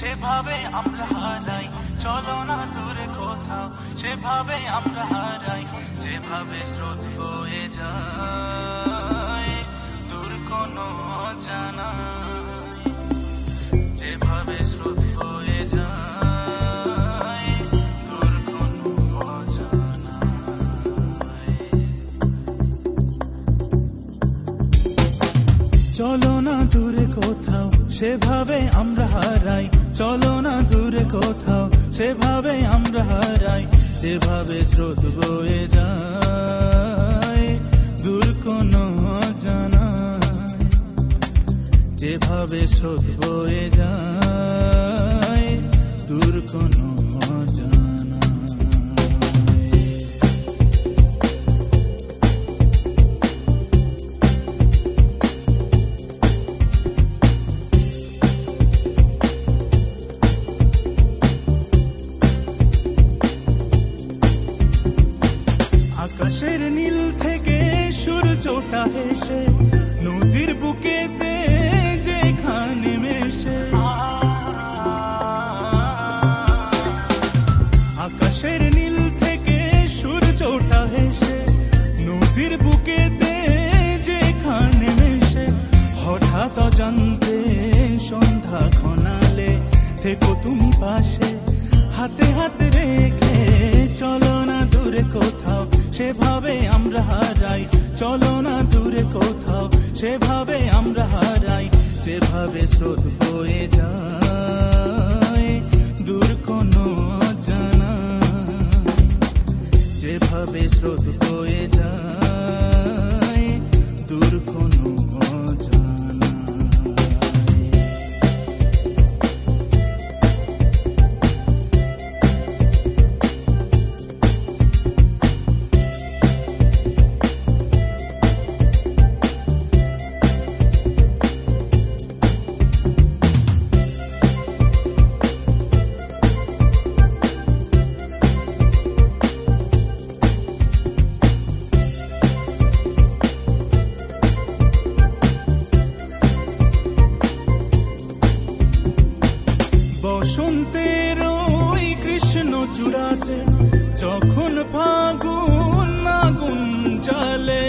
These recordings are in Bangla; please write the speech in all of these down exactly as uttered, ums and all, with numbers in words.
সেভাবে আমরা হারাই, চলো না দূরে কোথাও, সেভাবে আমরা হারাই, যেভাবে স্রোত বয়ে যায় দূর কোনো অজানা, যেভাবে স্রোত বয়ে যায় দূর কোনো অজানা। চলো না দূরে কোথাও, সেভাবে আমরা হারাই, চলো না দূরে কোথাও, সেভাবে আমরা হারাই, যেভাবে স্রোত বয়ে যায় দূর কোনো অজানা, যেভাবে স্রোত বয়ে যায় দূর কোনো অজানা। আকাশের নীল থেকে সূর্যটা হেসে নদীর বুকেতে যেখানে মেশে, আকাশের নীল থেকে সূর্যটা হেসে নদীর বুকেতে যেখানে মেশে, হঠাৎ অজান্তে সন্ধ্যা ঘনালে থেকো তুমি পাশে, হাতে হাতে রেখে চলো না দূরে কোথাও, সেভাবে আমরা হারাই, চলো না দূরে কোথাও, সেভাবে আমরা হারাই, যেভাবে স্রোত বয়ে যায় দূর কোনো অজানা, যেভাবে স্রোত বয়ে যায় দূর কোনো অজানা। বসন্তের ওই কৃষ্ণ চূড়াতে যখন ফাগুন আগুন জ্বালে,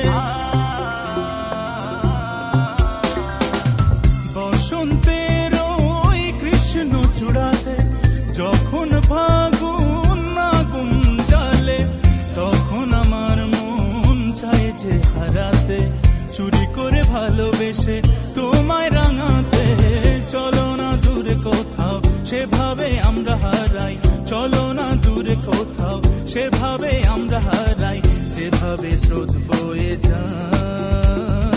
বসন্তের ওই কৃষ্ণ চূড়াতে যখন ফাগুন আগুন জ্বালে, তখন আমার মন চায় যে হারাতে, চুরি করে ভালোবেসে তোমায় রাঙাতে, চলো না দূরে কোথাও, সেভাবে আমরা হারাই, চলো না দূরে কোথাও, সেভাবে আমরা হারাই, যেভাবে স্রোত বয়ে যায়